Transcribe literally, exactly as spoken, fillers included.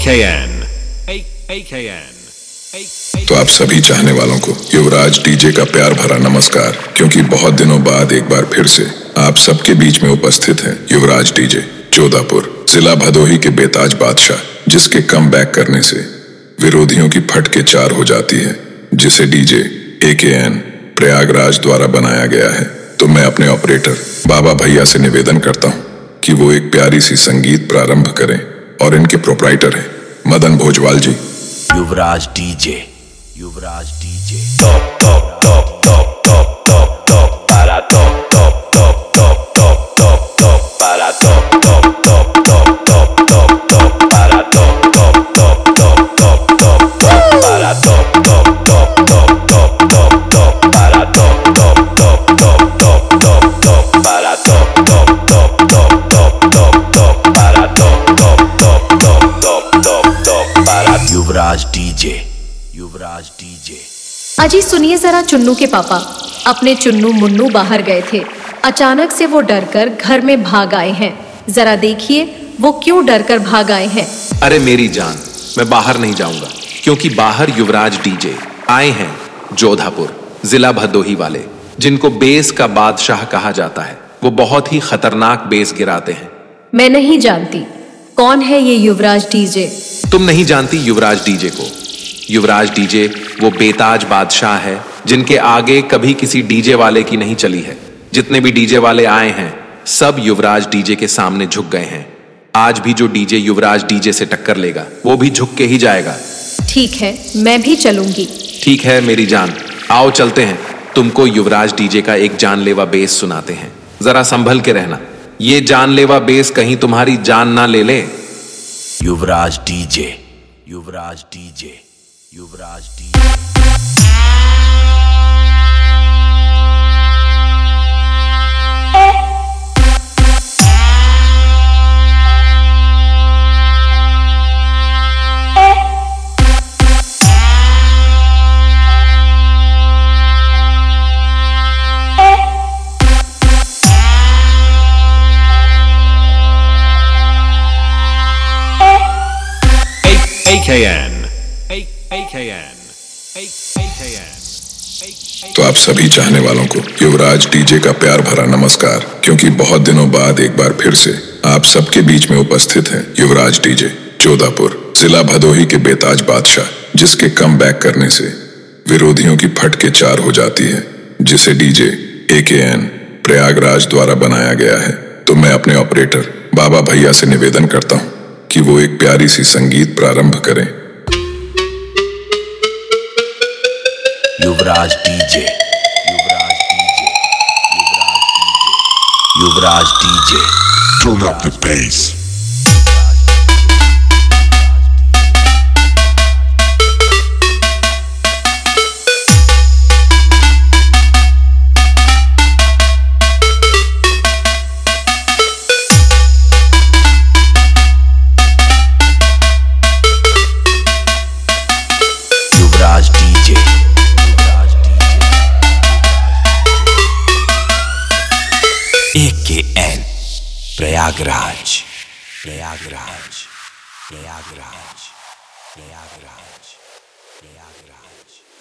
K N. A K N. तो आप सभी चाहने वालों को युवराज डीजे का प्यार भरा नमस्कार, क्योंकि बहुत दिनों बाद एक बार फिर से आप सबके बीच में उपस्थित हैं युवराज डीजे जोधापुर, जिला भदोही के बेताज बादशाह, जिसके कम बैक करने से विरोधियों की फटके चार हो जाती है, जिसे DJ A K N Prayagraj द्वारा बनाया गया है। तो मैं अपने ऑपरेटर बाबा भैया से निवेदन करता हूँ कि वो एक प्यारी सी संगीत प्रारंभ करें, और इनके प्रोप्राइटर हैं Madan Bhojwal ji. Yuvraj DJ, Yuvraj DJ. Top, top, top, top, top, top, top, para top, top, top, top, top, top, top, para top, top, top, top, top, top, top, para top, top, top, top, top, top, top, para top, top, top, top, top, top, top, para top, top, top, top, top, top, top, para top, top, top, top, top, top, top, para top, top, top, top, top, top, top, para Yuvraj DJ, Yuvraj DJ. अजी सुनिए जरा, चुन्नू के पापा अपने चुन्नू मुन्नू बाहर गए थे। अचानक से वो डरकर घर में भाग आए हैं। जरा देखिए वो क्यों डरकर भाग आए हैं। अरे मेरी जान, मैं बाहर नहीं जाऊंगा, क्योंकि बाहर युवराज डीजे आए हैं जोधापुर, जिला भदोही वाले, जिनको बेस का बादशाह कहा जाता है। वो बहुत ही खतरनाक बेस गिराते हैं। मैं नहीं जानती कौन है ये युवराज डीजे। तुम नहीं जानती युवराज डीजे को? युवराज डीजे वो बेताज बादशाह है, जिनके आगे कभी किसी डीजे वाले की नहीं चली है। जितने भी डीजे वाले आए हैं सब युवराज डीजे के सामने झुक गए हैं। आज भी जो डीजे युवराज डीजे से टक्कर लेगा वो भी झुक के ही जाएगा। ठीक है, मैं भी चलूंगी। ठीक है मेरी जान, आओ चलते हैं। तुमको युवराज डीजे का एक जानलेवा बेस सुनाते हैं, जरा संभल के रहना। ये जानलेवा बेस कहीं तुम्हारी जान ना ले ले। Yuvraj DJ, Yuvraj DJ, Yuvraj DJ. A K N. A K N. A K N. तो आप सभी चाहने वालों को युवराज डीजे का प्यार भरा नमस्कार, क्योंकि बहुत दिनों बाद एक बार फिर से आप सबके बीच में उपस्थित हैं युवराज डीजे जोधापुर, जिला भदोही के बेताज बादशाह, जिसके कम बैक करने से विरोधियों की फटके चार हो जाती है, जिसे DJ A K N Prayagraj द्वारा बनाया गया है। तो मैं अपने ऑपरेटर बाबा भैया से निवेदन करता हूँ कि वो एक प्यारी सी संगीत प्रारंभ करें। Yuvraj DJ, Yuvraj DJ, Yuvraj DJ, Yuvraj DJ. Turn up the bass. Yuvraj DJ, Yuvraj DJ. A K N Prayagraj, Prayagraj, Prayagraj, Prayagraj, Prayagraj.